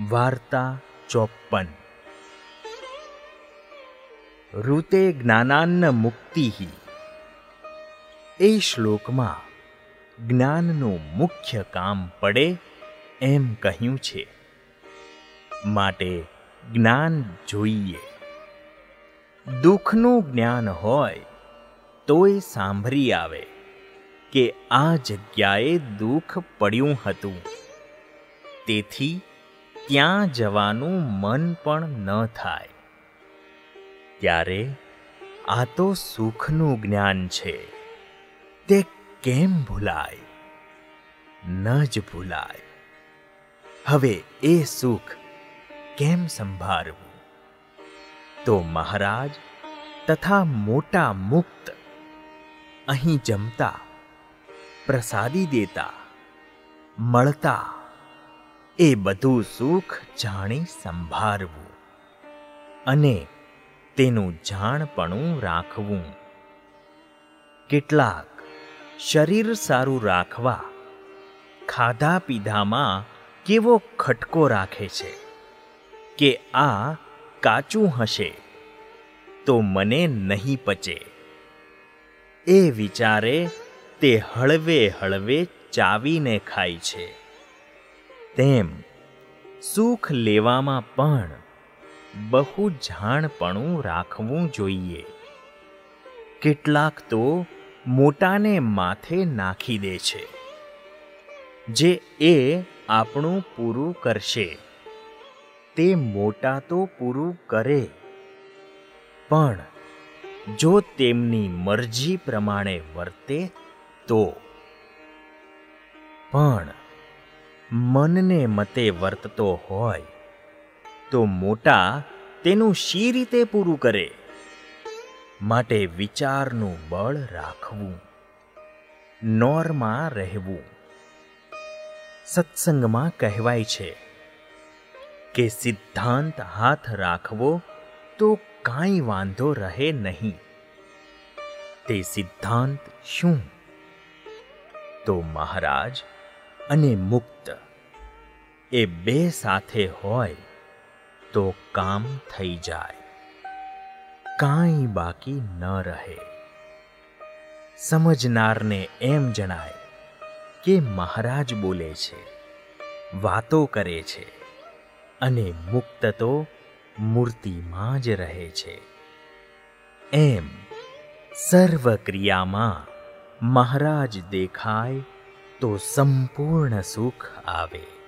વાર્તા 54 ઋતે જ્ઞાનાન્ન મુક્તિઃ. એ શ્લોકમાં જ્ઞાનનું મુખ્ય કામ પડે એમ કહ્યું છે. માટે જ્ઞાન જોઈએ. દુઃખનું જ્ઞાન હોય તોય સાંભળી આવે કે આ જગ્યાએ દુઃખ પડ્યું હતું, તેથી ત્યાં જવાનું મન પણ ન થાય. ત્યારે આ તો સુખનું જ્ઞાન છે, તે કેમ ભૂલાય? ન જ ભૂલાય. હવે એ સુખ કેમ સંભાળવું? તો મહારાજ તથા મોટા મુક્ત અહીં જમતા, પ્રસાદી દેતા, મળતા, એ બધું સુખ જાણી સંભાળવું અને તેનું જાણપણું રાખવું. કેટલાક શરીર સારું રાખવા ખાધા પીધામાં કેવો ખટકો રાખે છે કે આ કાચું હશે તો મને નહીં પચે. એ વિચારે તે હળવે હળવે ચાવીને ખાય છે. તેમ સુખ લેવામાં પણ બહુ જાણપણું રાખવું જોઈએ. કેટલાક તો મોટાને માથે નાખી દે છે, જે એ આપણું પૂરું કરશે. તે મોટા તો પૂરું કરે, પણ જો તેમની મરજી પ્રમાણે વર્તે તો. પણ મનને મતે વર્તતો હોય તો મોટા તેનું શી રીતે પૂરું કરે? માટે વિચારનું બળ રાખવું, નોરમાં રહેવું. સત્સંગમાં કહેવાય છે કે સિદ્ધાંત હાથ રાખવો તો કાંઈ વાંધો રહે નહીં. તે સિદ્ધાંત શું? તો મહારાજ અને મુક્ત એ બે સાથે હોય તો કામ થઈ જાય, કાંઈ બાકી ન રહે. સમજનારને એમ જણાય કે મહારાજ બોલે છે, વાતો કરે છે, અને મુક્ત તો મૂર્તિમાં જ રહે છે. એમ સર્વ ક્રિયામાં મહારાજ દેખાય તો સંપૂર્ણ સુખ આવે.